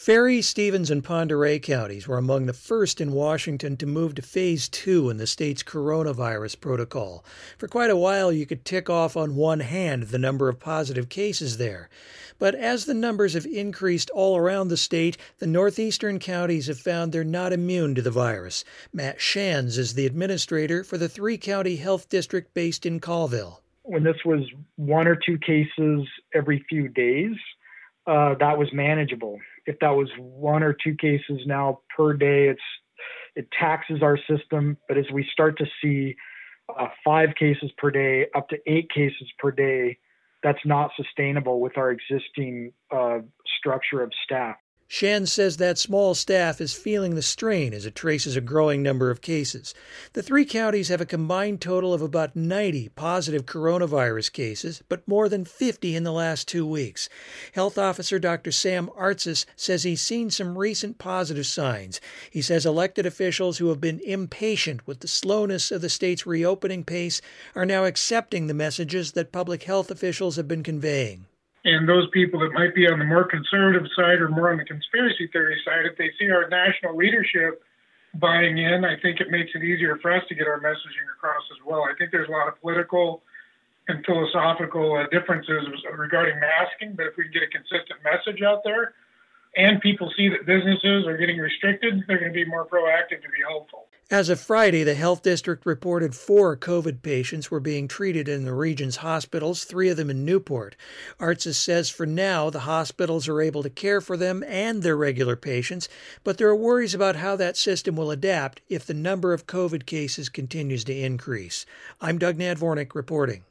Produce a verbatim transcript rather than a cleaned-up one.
Ferry, Stevens, and Pend Oreille counties were among the first in Washington to move to phase two in the state's coronavirus protocol. For quite a while, you could tick off on one hand the number of positive cases there. But as the numbers have increased all around the state, the northeastern counties have found they're not immune to the virus. Matt Shands is the administrator for the three-county health district based in Colville. When this was one or two cases every few days, uh, that was manageable. If that was one or two cases now per day, it's it taxes our system. But as we start to see uh, five cases per day, up to eight cases per day, that's not sustainable with our existing uh, structure of staff. Shands says that small staff is feeling the strain as it traces a growing number of cases. The three counties have a combined total of about ninety positive coronavirus cases, but more than fifty in the last two weeks. Health Officer Doctor Sam Artsis says he's seen some recent positive signs. He says elected officials who have been impatient with the slowness of the state's reopening pace are now accepting the messages that public health officials have been conveying. And those people that might be on the more conservative side or more on the conspiracy theory side, if they see our national leadership buying in, I think it makes it easier for us to get our messaging across as well. I think there's a lot of political and philosophical uh, differences regarding masking, but if we can get a consistent message out there and people see that businesses are getting restricted, they're going to be more proactive to be helpful. As of Friday, the health district reported four COVID patients were being treated in the region's hospitals, three of them in Newport. Artsis says for now, the hospitals are able to care for them and their regular patients, but there are worries about how that system will adapt if the number of COVID cases continues to increase. I'm Doug Nadvornik reporting.